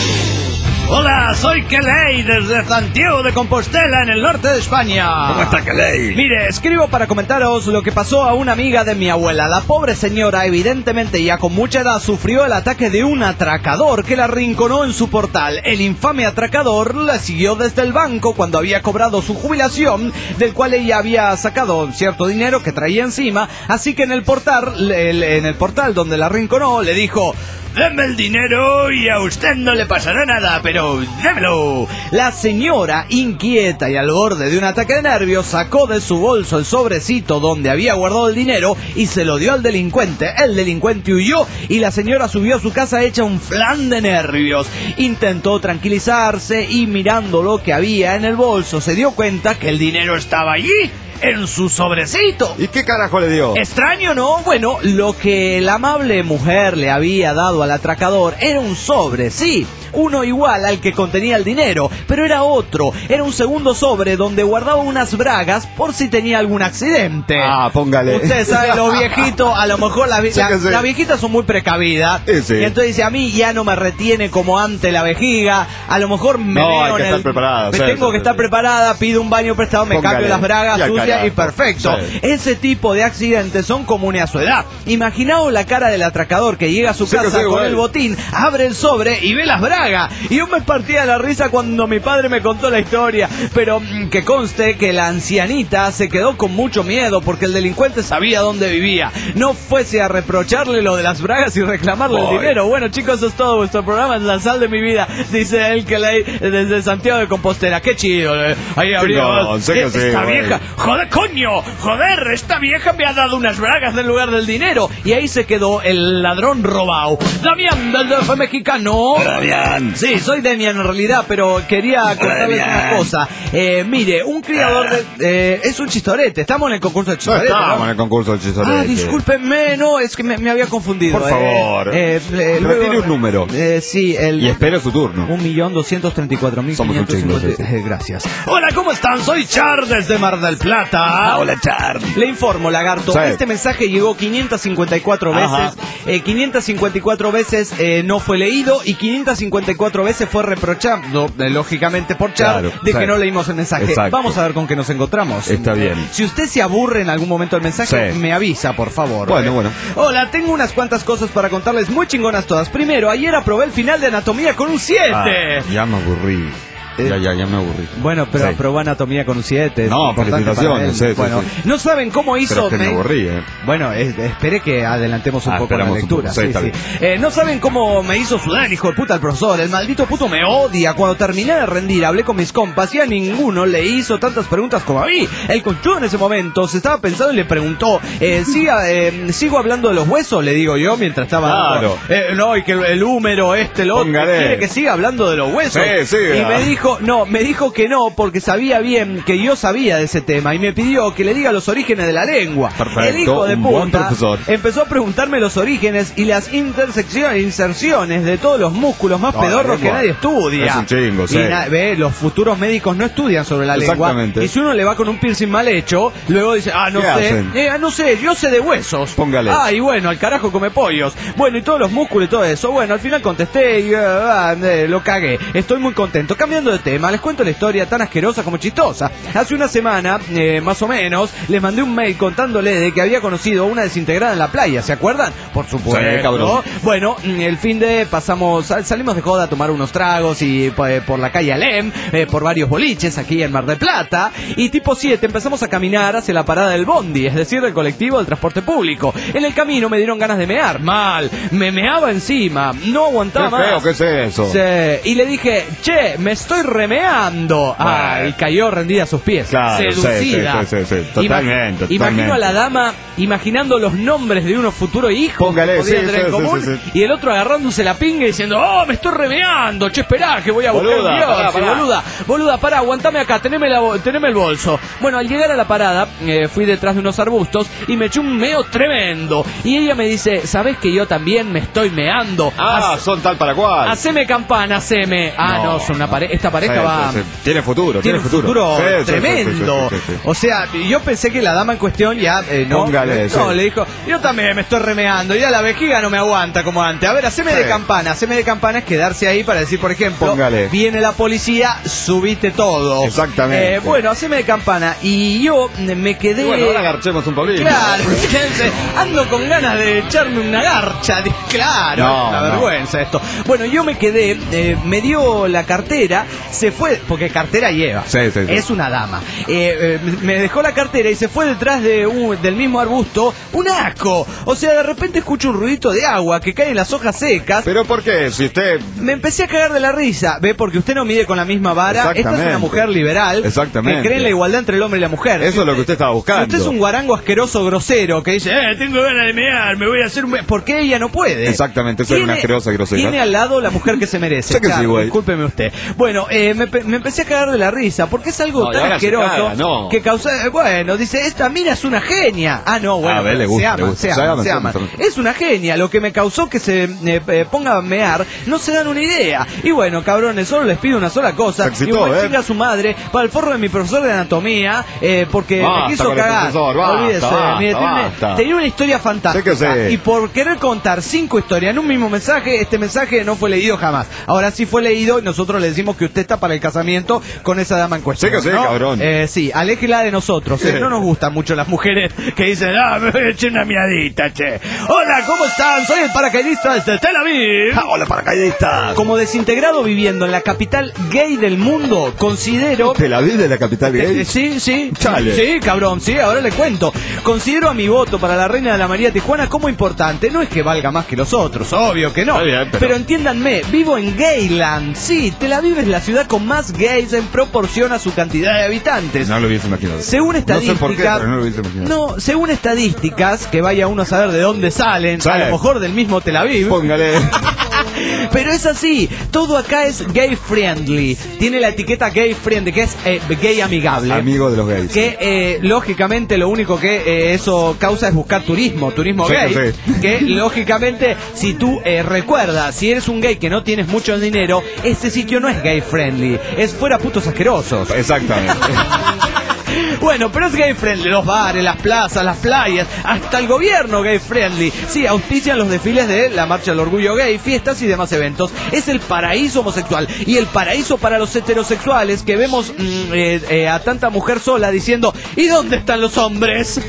Hola, soy Keley desde Santiago de Compostela, en el norte de España. ¿Cómo está Keley? Mire, escribo para comentaros lo que pasó a una amiga de mi abuela. La pobre señora, evidentemente ya con mucha edad, sufrió el ataque de un atracador que la arrinconó en su portal. El infame atracador la siguió desde el banco cuando había cobrado su jubilación, del cual ella había sacado cierto dinero que traía encima. Así que en el portal, en el portal donde la arrinconó, le dijo: deme el dinero y a usted no le pasará nada, pero démelo. La señora, inquieta y al borde de un ataque de nervios, sacó de su bolso el sobrecito donde había guardado el dinero y se lo dio al delincuente. El delincuente huyó y la señora subió a su casa hecha un flan de nervios. Intentó tranquilizarse y mirando lo que había en el bolso se dio cuenta que el dinero estaba allí, en su sobrecito. ¿Y qué carajo le dio? Extraño, ¿no? Bueno, lo que la amable mujer le había dado al atracador era un sobre, sí, uno igual al que contenía el dinero, pero era otro, era un segundo sobre donde guardaba unas bragas por si tenía algún accidente. Ah, póngale. Usted sabe, los viejitos, a lo mejor la, Sí la, que sí. las viejitas son muy precavidas, Sí, sí. y entonces dice, a mí ya no me retiene como antes la vejiga, a lo mejor me No, veo hay que en estar el- preparada, me sí, tengo sí, que sí, estar sí. preparada, pido un baño prestado, me Póngale. cambio las bragas Y al sucias y carajo. perfecto. Sí. Ese tipo de accidentes son comunes a su edad. Imaginaos la cara del atracador que llega a su Sí, que casa sí, con güey. el botín, abre el sobre y ve las bragas. Y yo me partía de la risa cuando mi padre me contó la historia. Pero mm, que conste que la ancianita se quedó con mucho miedo porque el delincuente sabía dónde vivía. No fuese a reprocharle lo de las bragas y reclamarle Ay. el dinero. Bueno, chicos, eso es todo. Vuestro programa es la sal de mi vida, dice él que leí desde Santiago de Compostela. Qué chido. eh. Ahí habría... no, sé que Eh, sí, esta güey. vieja... Joder, coño, joder, esta vieja me ha dado unas bragas en lugar del dinero. Y ahí se quedó el ladrón robado. Damián, del D F mexicano. Damián. Sí, soy Damián en realidad, pero quería contarles Damián. una cosa. Eh, mire, un criador de... eh, es un chistorete, estamos en el concurso de No chistorete, estábamos ¿no? en el concurso del chistorete. Ah, discúlpenme, no, es que me, me había confundido. Por eh. favor. Eh, eh, Retire un número. Eh, sí, el... Y espere su turno. Un millón doscientos treinta y cuatro mil Somos un quinientos chingo, cincuenta. sí, Eh, Gracias. Hola, ¿cómo están? Soy Char desde Mar del Plata. Hola, Char. Le informo, lagarto. Sí. Este mensaje llegó quinientas cincuenta y cuatro Ajá. veces. Eh, quinientas cincuenta y cuatro veces eh, no fue leído y quinientas cincuenta y cuatro veces fue reprochado, eh, lógicamente por Char, Claro, de sí. que no leímos el mensaje. Exacto. Vamos a ver con qué nos encontramos. Está bien. Si usted se aburre en algún momento del mensaje, Sí. me avisa, por favor. Bueno, Eh. bueno. Hola, tengo unas cuantas cosas para contarles muy chingonas todas. Primero, ayer aprobé el final de Anatomía con un siete. Ah, ya me aburrí. Eh, Ya, ya, ya me aburrí. Bueno, pero Sí. aprobó anatomía con un siete. es No, importante felicitaciones, para él. sí, sí, Bueno, sí. no saben cómo hizo. Pero es que me aburrí, ¿eh? Bueno, es- espere que adelantemos un Ah, poco la esperamos un lectura. poco, sí, sí, está sí. bien. Eh, no saben cómo me hizo sudar el hijo de puta el profesor. El maldito puto me odia. Cuando terminé de rendir, hablé con mis compas y a ninguno le hizo tantas preguntas como a mí. El conchudo en ese momento se estaba pensando y le preguntó: eh, siga, eh, ¿sigo hablando de los huesos? Le digo yo mientras estaba. Claro. Eh, no, y que el, el húmero, este, lo otro. Póngale. ¿Quiere que siga hablando de los huesos? Sí, siga. Y me dijo, no, me dijo que no, porque sabía bien que yo sabía de ese tema y me pidió que le diga los orígenes de la lengua. Perfecto, El hijo de un buen puta profesor. empezó a preguntarme los orígenes y las intersecciones, inserciones de todos los músculos más No, la pedorros que lengua nadie estudia. es un chingo, Y sí. na- ve, los futuros médicos no estudian sobre la lengua. Exactamente. Y si uno le va con un piercing mal hecho, luego dice, ah, no ¿Qué sé, hacen? eh, ah, no sé, yo sé de huesos. Póngale. Ah, y bueno, el carajo come pollos. Bueno, y todos los músculos y todo eso. Bueno, al final contesté y ah, eh, lo cagué. Estoy muy contento. Cambiando de tema, les cuento la historia tan asquerosa como chistosa. Hace una semana, eh, más o menos, les mandé un mail contándole de que había conocido a una desintegrada en la playa, ¿se acuerdan? Por supuesto. Sí, cabrón. Bueno, mm, el fin de pasamos, sal- salimos de joda a tomar unos tragos y eh, por la calle Alem, eh, por varios boliches aquí en Mar del Plata, y tipo siete empezamos a caminar hacia la parada del bondi, es decir, del colectivo del transporte público. En el camino me dieron ganas de mear, mal, me meaba encima, no aguantaba Qué feo más. que es eso. Sí, y le dije, che, me estoy remeando. Ah, y cayó rendida a sus pies. Claro, sí, seducida. sí, sí, sí, sí, totalmente, Ima- Imagino totalmente. a la dama imaginando los nombres de unos futuros hijos Póngale, que podían sí, tener sí, en sí, común, sí, sí. y el otro agarrándose la pinga y diciendo, oh, me estoy remeando, che, esperá, que voy a buscar Boluda, un Dios, pará, pará. boluda, boluda, pará, aguantame acá, teneme, la, bo- teneme el bolso. Bueno, al llegar a la parada, eh, fui detrás de unos arbustos y me eché un meo tremendo. Y ella me dice, ¿sabés que yo también me estoy meando? Ah, Haz- son tal para cual. Haceme campana, haceme. Ah, no, No, son una no. pareja. Esta pareja sí, va... sí, sí. Tiene futuro, tiene tiene un futuro, futuro. Sí, sí, tremendo. sí, sí, sí, sí. O sea, yo pensé que la dama en cuestión ya... Eh, no, Póngale, no, sí. le dijo, yo también me estoy remeando, ya la vejiga no me aguanta como antes. A ver, haceme Sí. de campana, haceme de campana es quedarse ahí para decir, por ejemplo, Póngale. viene la policía, subiste todo. Exactamente. Eh, bueno, haceme de campana. Y yo me quedé... Y bueno, ahora agarchemos un poblito. Claro, fíjense, ando con ganas de echarme una garcha. de- Claro, No, es una no. vergüenza esto. Bueno, yo me quedé, eh, me dio la cartera, se fue, porque cartera lleva. Sí, sí, sí. Es una dama. Eh, eh, me dejó la cartera y se fue detrás de un- del mismo arbusto un asco. O sea, de repente escucho un ruidito de agua que cae en las hojas secas. ¿Pero por qué? Si usted... Me empecé a cagar de la risa, ¿ve? Porque usted no mide con la misma vara. Esta es una Exactamente. mujer liberal Exactamente. que cree en la igualdad entre el hombre y la mujer. Eso Si es lo que usted estaba buscando. Si usted es un guarango asqueroso, grosero, que dice, eh, tengo ganas de mear, me voy a hacer un... ¿Por qué ella no puede? Exactamente, eso es una asquerosa grosera. Tiene al lado la mujer que se merece. Sé que claro, sí, güey. discúlpeme usted. Bueno, eh, me, pe- me empecé a cagar de la risa, porque es algo No, y tan ahora se asqueroso caga, no. que causa... eh, bueno, dice, esta mina es una genia. Ah, no, bueno, A ver, le se gusta, aman, le gusta. se Se aman, aman, se se aman. aman, se aman. Es una genia, lo que me causó que se eh, eh, ponga a mear, no se dan una idea. Y bueno, cabrones, solo les pido una sola cosa. Se excitó, y ¿eh? chinga a su madre para el forro de mi profesor de anatomía, eh, porque Basta me quiso con el cagar. profesor, basta, Olvídese, basta, mire, tiene, basta. tenía una historia fantástica. Sé que sé. Y por querer contar cinco historias en un mismo mensaje, este mensaje no fue leído jamás. Ahora sí fue leído y nosotros le decimos que usted está para el casamiento con esa dama en cuestión. Sé que sé, ¿no? cabrón. Eh, sí, aléjela de nosotros. eh. No nos gustan mucho las mujeres que dicen, ah, me voy a echar una miadita, che. Hola, ¿cómo están? Soy el paracaidista desde Tel Aviv. Ah, hola, paracaidista. Como desintegrado viviendo en la capital gay del mundo, considero... ¿Tel Aviv de la capital Eh, gay? eh, Sí, sí. Chale. Sí, cabrón, sí, ahora le cuento. Considero a mi voto para la Reina de la María Tijuana como importante. No es que valga más que los otros, obvio que no. Está bien, pero- pero... entiéndanme, vivo en Gayland. Sí, Tel Aviv es la ciudad con más gays en proporción a su cantidad de habitantes. No lo hubiese imaginado. Según No sé estadísticas, por qué, pero no lo hubiese imaginado. no, según estadísticas, que vaya uno a saber de dónde salen, Sí. a lo mejor del mismo Tel Aviv. Póngale. Pero es así, todo acá es gay friendly. Tiene la etiqueta gay friendly, que es eh, gay amigable. Amigo de los gays. Que eh, lógicamente lo único que eh, eso causa es buscar turismo, turismo Sí, gay. sí. Que lógicamente, si tú eh, recuerdas, si eres un gay que no tienes mucho dinero, este sitio no es gay friendly, es fuera putos asquerosos. Exactamente. Bueno, pero es gay friendly, los bares, las plazas, las playas, hasta el gobierno gay friendly. Sí, auspician los desfiles de la Marcha del Orgullo Gay, fiestas y demás eventos. Es el paraíso homosexual y el paraíso para los heterosexuales que vemos mm, eh, eh, a tanta mujer sola diciendo, ¿y dónde están los hombres?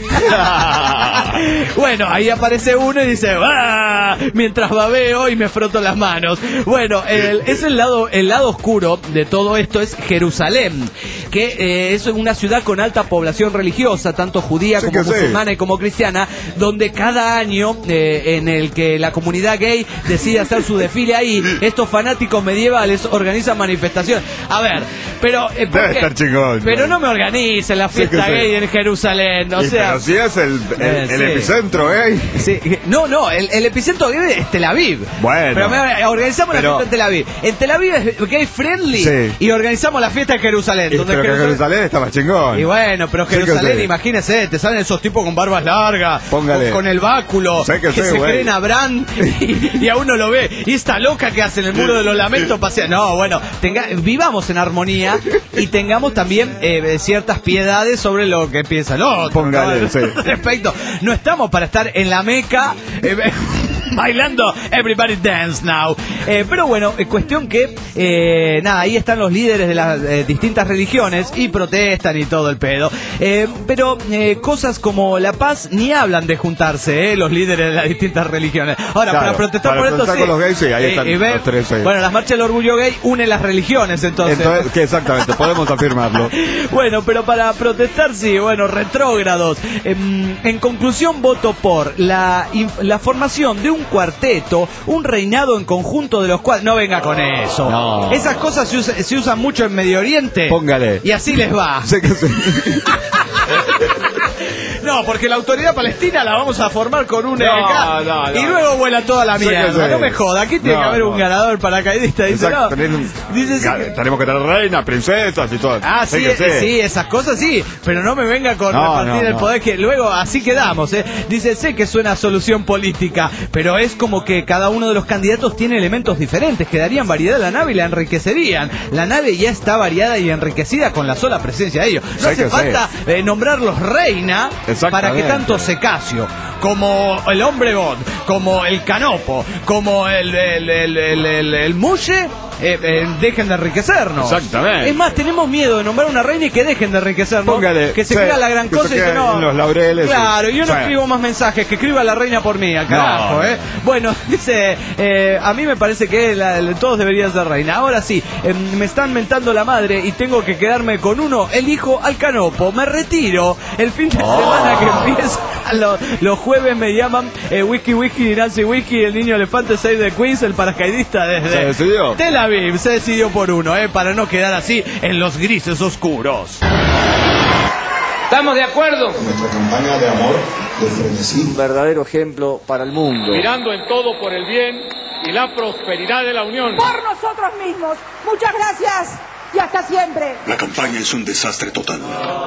Bueno, ahí aparece uno y dice, ¡ah! Mientras babeo y me froto las manos. Bueno, el, es el lado, el lado oscuro de todo esto es Jerusalén, que eh, es una ciudad con alta población religiosa, tanto judía Sí como que sí. musulmana y como cristiana, donde cada año eh, en el que la comunidad gay decide hacer su desfile ahí, estos fanáticos medievales organizan manifestaciones. A ver, pero... eh, ¿por Debe qué? estar chingón. Pero no me organicen la Sí que fiesta sí. gay en Jerusalén, o Y sea... pero si es el, el, Eh, el sí. epicentro gay. Sí, no, no, el, el epicentro gay es Tel Aviv. Bueno. Pero me- organizamos Pero- la fiesta en Tel Aviv. En Tel Aviv es gay friendly Sí. y organizamos la fiesta en Jerusalén. Y donde pero que Jerusalén- Jerusalén está más chingón. Y bueno, pero Sí que Jerusalén, sí. imagínese, te salen esos tipos con barbas largas, Póngale. con, con el báculo, Sí que sí, se güey. creen Abraham y, y a uno lo ve. Y esta loca que hace en el muro de los lamentos pasea. No, bueno, tenga, vivamos en armonía y tengamos también eh, ciertas piedades sobre lo que piensa el otro. Póngale, ¿no? sí. Respecto, no estamos para estar en la Meca. eh, bailando Everybody Dance Now. Eh, pero bueno, eh, cuestión que, eh, nada, ahí están los líderes de las eh, distintas religiones y protestan y todo el pedo. Eh, pero eh, cosas como la paz ni hablan de juntarse, eh, los líderes de las distintas religiones. Ahora, Claro, para protestar para por esto, protestar sí. con los gays, sí, ahí están y ve- los tres, sí. Bueno, las marchas del orgullo gay unen las religiones, entonces. Entonces, que exactamente, podemos afirmarlo. Bueno, pero para protestar sí, bueno, retrógrados. En, en conclusión, voto por la, inf- la formación de un cuarteto, un reinado en conjunto de los cuales... No venga con eso. No. Esas cosas se, usa- se usan mucho en Medio Oriente. Póngale. Y así les va. Sé que sí. No, porque la autoridad palestina la vamos a formar con un No, E K no, no. y luego vuela toda la Sí que mierda. sí. No me joda, aquí tiene No, que haber no. un ganador paracaidista. Dice, Exacto, no. tenés- Dice, sí. Ga- tenemos que tener reinas, princesas y todo. Ah, sí, que eh, sí, esas cosas sí, pero no me venga con No, repartir no, el no. poder, que luego así quedamos, ¿eh? Dice, sé que suena a solución política, pero es como que cada uno de los candidatos tiene elementos diferentes que darían variedad a la nave y la enriquecerían. La nave ya está variada y enriquecida con la sola presencia de ellos. No Sí hace que falta eh, nombrarlos reina para que Exactamente. tanto Secasio, como el hombre God, como el Canopo, como el, el, el, el, el, el Mulle, eh, eh, dejen de enriquecernos. Exactamente. Es más, tenemos miedo de nombrar una reina y que dejen de enriquecernos. Póngale, que se sí, crea la gran que cosa se y dice, quede no. en los laureles, Claro, sí. yo no Sí. escribo más mensajes, que escriba la reina por mí, al carajo, No, ¿eh? no. Bueno, dice, eh, a mí me parece que la- la- todos deberían ser reina. Ahora sí, eh, me están mentando la madre y tengo que quedarme con uno. Elijo al Canopo, me retiro. El fin de Oh. semana que empieza, lo- los jueves me llaman eh, Wiki Wiki y Nancy Wiki, el niño elefante Save the Queens, el paracaidista desde ¿Se decidió? Tel Aviv. Se decidió por uno, ¿eh? Para no quedar así en los grises oscuros. ¿Estamos de acuerdo? Nuestra campaña de amor, de frenesí. Un verdadero ejemplo para el mundo. Mirando en todo por el bien y la prosperidad de la Unión. Por nosotros mismos. Muchas gracias y hasta siempre. La campaña es un desastre total.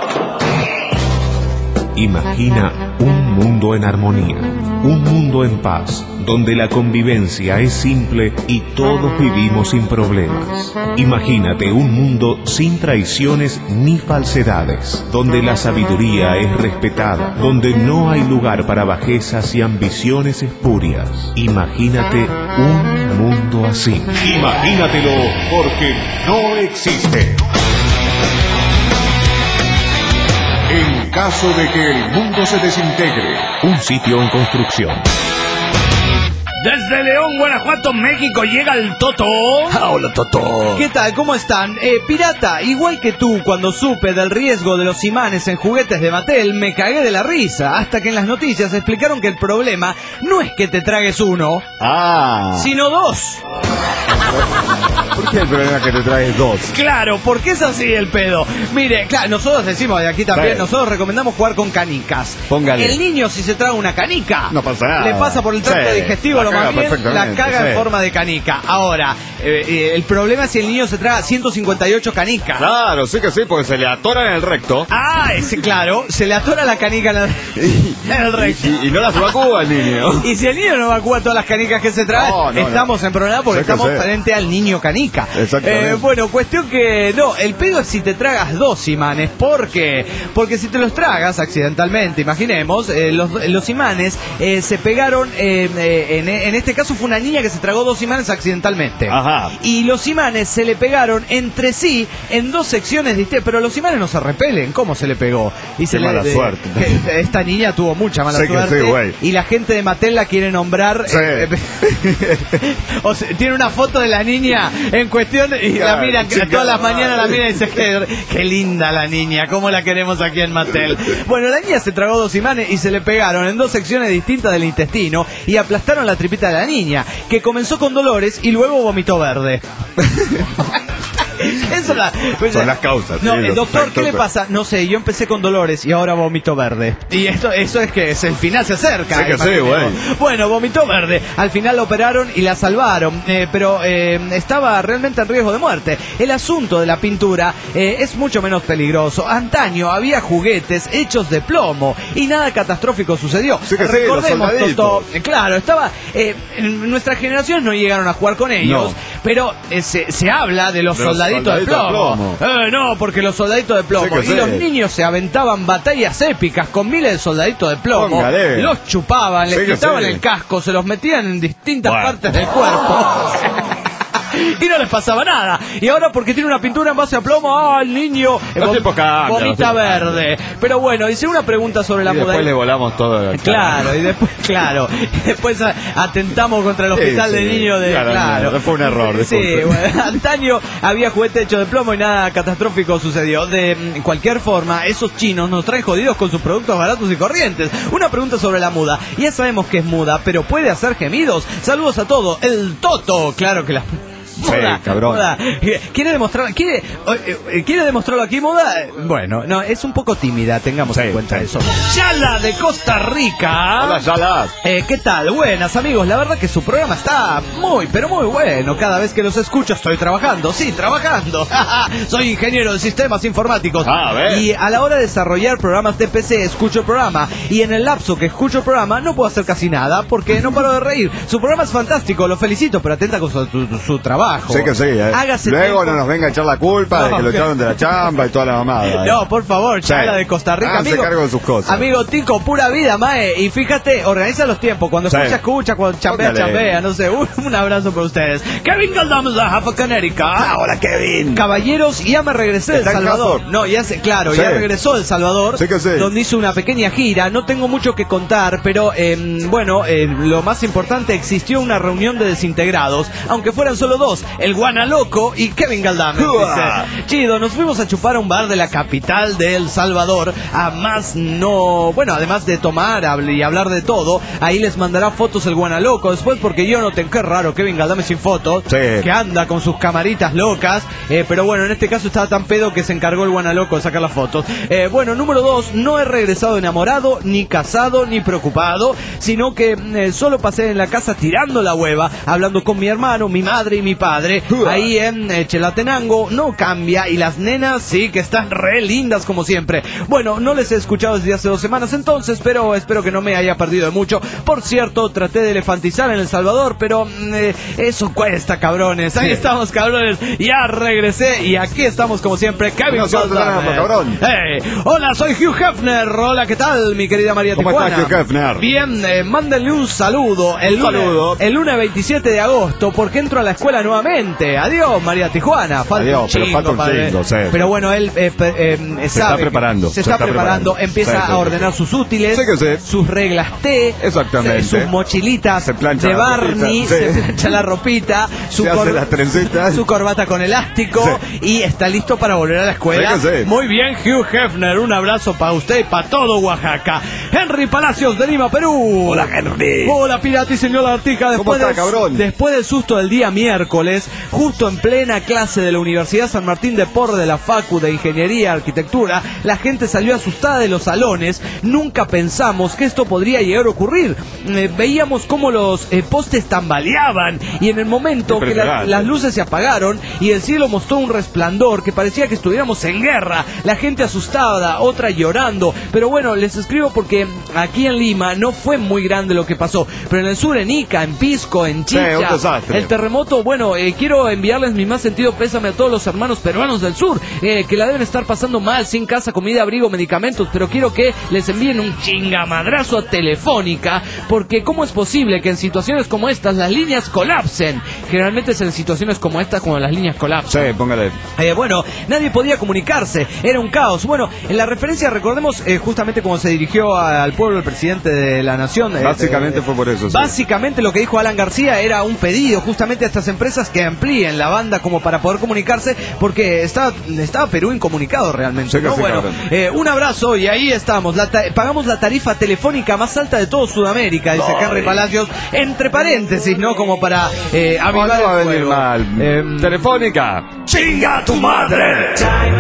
Imagina un mundo en armonía, un mundo en paz, donde la convivencia es simple y todos vivimos sin problemas. Imagínate un mundo sin traiciones ni falsedades, donde la sabiduría es respetada, donde no hay lugar para bajezas y ambiciones espurias. Imagínate un mundo así. Imagínatelo, porque no existe. En caso de que el mundo se desintegre, un sitio en construcción. Desde León, Guanajuato, México, llega el Toto. Hola, Toto. ¿Qué tal? ¿Cómo están? Eh, pirata, igual que tú, cuando supe del riesgo de los imanes en juguetes de Mattel, me cagué de la risa, hasta que en las noticias explicaron que el problema no es que te tragues uno, Ah. sino dos. ¿Por qué el problema es que te traes dos? Claro, porque es así el pedo. Mire, claro, nosotros decimos de aquí también, Sí. nosotros recomendamos jugar con canicas. Póngale. El niño, si se traga una canica, No pasa nada. le pasa por el tracto Sí, digestivo, la lo caga más bien, la perfectamente, caga en sí. forma de canica. Ahora, eh, eh, el problema es si el niño se traga ciento cincuenta y ocho canicas. Claro, sí que sí, porque se le atoran en el recto. Ah, ese, claro, se le atora la canica en, la- en el recto. Y, y no las evacúa al niño. Y si el niño no evacúa todas las canicas que se trae, No, no, estamos no. en problema porque Sí que estamos sí. frente al niño canica. Exactamente. Eh, bueno, cuestión que no, el pedo es si te tragas dos imanes. ¿Por qué? Porque si te los tragas accidentalmente, imaginemos, eh, los, los imanes eh, se pegaron, eh, eh, en, en este caso fue una niña que se tragó dos imanes accidentalmente. Ajá. Y los imanes se le pegaron entre sí en dos secciones distintas, pero los imanes no se repelen. ¿Cómo se le pegó? Y se Qué le- mala de- suerte. que esta niña tuvo mucha mala Sí que suerte. sí, güey. Y la gente de Mattel la quiere nombrar. Sí. eh, eh, o sea, tiene una foto de la niña en cuestión y la Claro, miran, chica, todas las mañanas la madre. miran y dice qué, qué linda la niña, cómo la queremos aquí en Mattel. Bueno, la niña se tragó dos imanes y se le pegaron en dos secciones distintas del intestino y aplastaron la tripita de la niña, que comenzó con dolores y luego vomitó verde. Eso la, pues, Son las causas, No, sí, eh, los doctor, ¿qué le efectos. pasa? No sé, yo empecé con dolores y ahora vomito verde. Y esto, eso es que es el final se acerca. Sí que sí, imagínate. güey. Bueno, vomitó verde. Al final la operaron y la salvaron, eh, pero eh, estaba realmente en riesgo de muerte. El asunto de la pintura eh, es mucho menos peligroso. Antaño había juguetes hechos de plomo y nada catastrófico sucedió. Sí que sí, Recordemos, los soldaditos. Toto, eh, claro, estaba eh, en nuestras generaciones no llegaron a jugar con ellos, No. pero eh, se, se habla de los De los soldaditos de soldaditos de plomo. plomo. Eh, no, porque los soldaditos de plomo. Sí que y sí. los niños se aventaban batallas épicas con miles de soldaditos de plomo. Póngale. Los chupaban, les Sí que quitaban sí. el casco, se los metían en distintas Bueno. partes del cuerpo. Y no les pasaba nada. Y ahora porque tiene una pintura en base a plomo, ah, el niño eh, Los vom- tipos cambian, los vomita tipos verde. Pero bueno, hice una pregunta sobre la Y después muda. le volamos todo. Claro, y después, claro, y después a- atentamos contra el Sí, hospital sí, de niños de, claro, claro. no, fue un error, Sí, disculpe. bueno, antaño había juguete hecho de plomo y nada catastrófico sucedió. De mm, cualquier forma, esos chinos nos traen jodidos con sus productos baratos y corrientes. Una pregunta sobre la muda. Ya sabemos que es muda, pero puede hacer gemidos. Saludos a todos. El Toto, claro que la... Moda, sí, cabrón. Moda. ¿Quiere demostrar, quiere, quiere demostrarlo aquí, Moda? Bueno, no, es un poco tímida, tengamos sí, en cuenta sí. eso. Yala de Costa Rica. Hola, Yala. Eh, ¿Qué tal? Buenas, amigos. La verdad que su programa está muy, pero muy bueno. Cada vez que los escucho estoy trabajando. Sí, trabajando. Soy ingeniero de sistemas informáticos. Ah, a ver. Y a la hora de desarrollar programas de P C, escucho el programa. Y en el lapso que escucho el programa, no puedo hacer casi nada porque no paro de reír. Su programa es fantástico, lo felicito, pero atenta con su, su, su trabajo. Sí que sí, eh. Hágase Luego tiempo. no nos venga a echar la culpa no, de que lo echaron de la chamba y toda la mamada. Eh. No, por favor, Chala sí. de Costa Rica. Háganse amigo, cargo de sus cosas. Amigo Tico, pura vida, mae. Y fíjate, organiza los tiempos. Cuando sí. escucha, escucha. Cuando chambea, Póngale. chambea. No sé, un, un abrazo para ustedes. Kevin Galdames de Half Connecticut. Ah, hola, Kevin. Caballeros, ya me regresé del Salvador. No, ya sé, claro, sí. ya regresó del Salvador. Sí que sí. Donde hizo una pequeña gira. No tengo mucho que contar, pero eh, bueno, eh, lo más importante, existió una reunión de desintegrados, aunque fueran solo dos, el Guanaloco y Kevin Galdames. Dice, chido, nos fuimos a chupar a un bar de la capital de El Salvador, a más no, bueno, además de tomar y hablar de todo, ahí les mandará fotos el Guanaloco después, porque yo no tengo, qué raro, Kevin Galdames sin fotos, sí. que anda con sus camaritas locas, eh, pero bueno, en este caso estaba tan pedo que se encargó el Guanaloco de sacar las fotos. Eh, bueno, número dos, no he regresado enamorado, ni casado, ni preocupado, sino que eh, solo pasé en la casa tirando la hueva, hablando con mi hermano, mi madre y mi padre, ahí en eh, Chelatenango. No cambia, y las nenas sí que están re lindas como siempre. Bueno, no les he escuchado desde hace dos semanas entonces, pero espero que no me haya perdido de mucho. Por cierto, traté de elefantizar en El Salvador, pero eh, eso cuesta, cabrones. Ahí sí. estamos, cabrones, ya regresé y aquí estamos como siempre, Kevin Galdames. Cabrón. Hey, hola, soy Hugh Hefner. Hola, ¿qué tal, mi querida María ¿Cómo Tijuana? ¿Cómo estás, Hugh Hefner? Bien, eh, mándenle un saludo. El un lunes, saludo. El lunes veintisiete de agosto, porque entro a la escuela nuevamente. Adiós, María Tijuana. Falta Adiós, un chingo, pero falta un padre. chingo, sí. Pero bueno, él eh, eh, sabe se está preparando. Se está, se está preparando, preparando. Empieza sí, sí, a ordenar sí. sus útiles, sí que sí. sus reglas T, exactamente. sus mochilitas se plancha de la Barney, ropita, se sí. plancha la ropita, su, se cor hace las trencitas. su corbata con elástico sí. y está listo para volver a la escuela. Sí que sí. Muy bien, Hugh Hefner, un abrazo para usted y para todo Oaxaca. Henry Palacios de Lima, Perú. Hola, Henry. Hola, Pirati, señor Artija. Después, ¿Cómo está, del, cabrón? después del susto del día miércoles, justo en plena clase de la Universidad San Martín de Porres de la Facu de Ingeniería y Arquitectura, la gente salió asustada de los salones. Nunca pensamos que esto podría llegar a ocurrir. Eh, veíamos cómo los eh, postes tambaleaban y en el momento que la, las luces se apagaron y el cielo mostró un resplandor que parecía que estuviéramos en guerra. La gente asustada, otra llorando. Pero bueno, les escribo porque aquí en Lima no fue muy grande lo que pasó, pero en el sur, en Ica, en Pisco, en Chicha, sí, el terremoto, bueno, eh, quiero enviarles mi más sentido pésame a todos los hermanos peruanos del sur, eh, que la deben estar pasando mal, sin casa, comida, abrigo, medicamentos, pero quiero que les envíen un chingamadrazo a Telefónica, porque ¿cómo es posible que en situaciones como estas las líneas colapsen? Generalmente es en situaciones como estas cuando las líneas colapsan. Sí, póngale. Eh, bueno, nadie podía comunicarse, era un caos. Bueno, en la referencia recordemos eh, justamente cómo se dirigió al pueblo el presidente de la nación. Eh, básicamente eh, fue por eso. Sí. Básicamente lo que dijo Alan García era un pedido justamente a estas empresas que amplíen la banda como para poder comunicarse, porque estaba, estaba Perú incomunicado realmente. Sí, ¿no? sí, Bueno, eh, un abrazo y ahí estamos. La pagamos la tarifa telefónica más alta de todo Sudamérica, dice Ay. Henry Palacios, entre paréntesis, ¿no? Como para eh, avivar no va a el venir fuego. mal. Eh, Telefónica. ¡Chinga tu madre!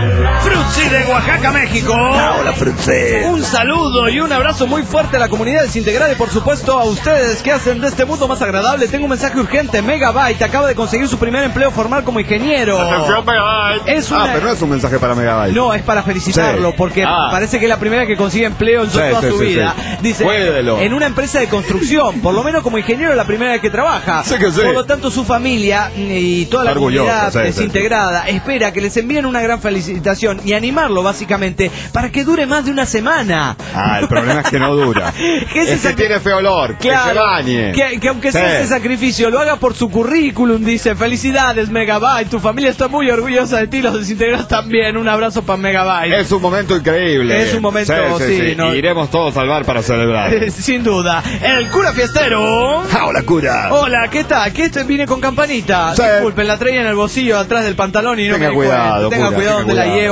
Frutzi de Oaxaca, México. Hola, Frutzi. Un saludo y un abrazo muy fuerte a la comunidad desintegrada y por supuesto a ustedes que hacen de este mundo más agradable. Tengo un mensaje urgente. Megabyte acaba de conseguir su primer empleo formal como ingeniero. Atención, Megabyte. Es una... Ah, pero no es un mensaje para Megabyte. No, es para felicitarlo, sí. porque ah. parece que es la primera que consigue empleo en sí, toda sí, su sí, vida. Sí. Dice, Cuédelo. en una empresa de construcción, por lo menos como ingeniero es la primera vez que trabaja. Sí que sí. Por lo tanto, su familia y toda la Orgulloso, comunidad sí, desintegrada sí, sí. espera que les envíen una gran felicitación y animarlo básicamente para que dure más de una semana. Ah, el problema es que no dura. que es que tiene feo olor, claro, que se bañe. Que, que aunque sí. sea ese sacrificio, lo haga por su currículum, dice. Felicidades, Megabyte. Tu familia está muy orgullosa de ti, los desintegrados también. Un abrazo para Megabyte. Es un momento increíble. Es un momento, sí, sí, sí, sí. no. Iremos todos al bar para celebrar. Sin duda. El cura fiestero. Hola, cura. Hola, ¿qué tal? ¿Qué este vine con campanita? Sí. Disculpen, la traía en el bolsillo atrás del pantalón y no tenga me di cuidado, cuenta. Tenga cura, cuidado tenga donde cuidado. la lleva,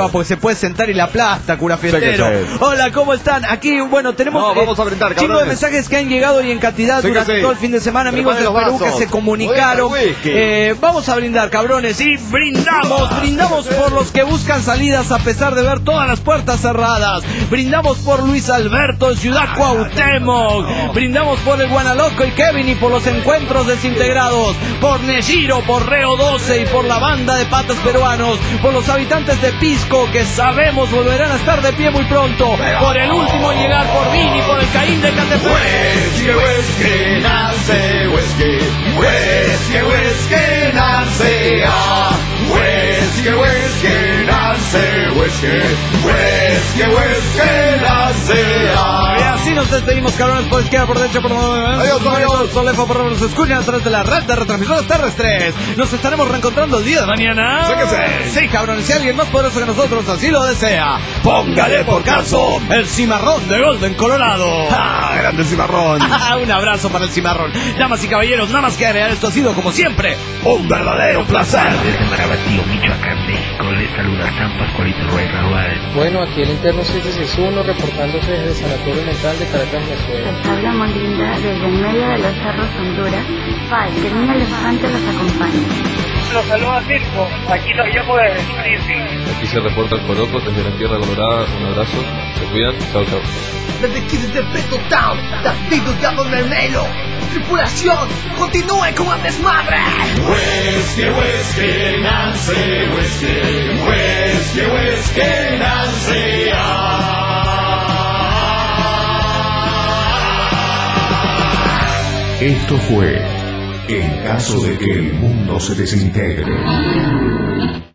no, porque se puede sentar y la aplasta, curafiestero. Sí sí. Hola, ¿cómo están? Aquí, bueno, tenemos no, vamos a brindar, chingo de mensajes que han llegado y en cantidad sí durante sí. todo el fin de semana, amigos del Perú vasos. que se comunicaron. Eh, vamos a brindar, cabrones, y brindamos, brindamos por los que buscan salidas a pesar de ver todas las puertas cerradas. Brindamos por Luis Alberto, Ciudad Cuauhtémoc. Brindamos por el Guanaloco y Kevin y por los encuentros desintegrados. Por Nejiro, por Reo doce y por la banda de patas peruanos. Por los habitantes de Pisco que sabemos volverán a estar de pie muy pronto. Por el último en llegar, por Vini, por el Caín de Catepec. Whisky, whisky, nace, whisky, whisky, whisky, nace, ah. Whisky, whisky, nace, whisky, whisky, whisky, nace, ah. Y así nos despedimos, cabrones, por izquierda, por derecha, por... Adiós, amigos. Solefo, por nos escuchan a través de la red de retransmisores terrestres. Nos estaremos reencontrando el día de mañana. Sí, que sí. Sí, cabrones, si alguien más poderoso que nosotros así lo desea, póngale por caso el cimarrón de Golden Colorado. ¡Ah, grande cimarrón! Un abrazo para el cimarrón. Damas y caballeros, nada más que agregar, esto ha sido, como siempre, un verdadero placer. Desde Marabatío, Michoacán, México, les saluda San Pascualito Ruiz Raúl. Bueno, aquí el interno seis seis uno reportándose desde el Sanatorio Mental de Caracas, Venezuela. Les habla Molinda desde en medio de los cerros, Honduras. Paz, que el niño elefante los acompañe. Los saluda Mirko, aquí los llamo desde Springfield. Aquí se reporta el Coroco desde la Tierra Colorada. Un abrazo, se cuidan, chao chao. Desde aquí desde Peto Town, David llamo Mermelo. Tripulación, continúe con el desmadre. Whisky, whisky, Nancy, whisky, whisky, whisky, Nancy, ah. Esto fue En caso de que el mundo se desintegre.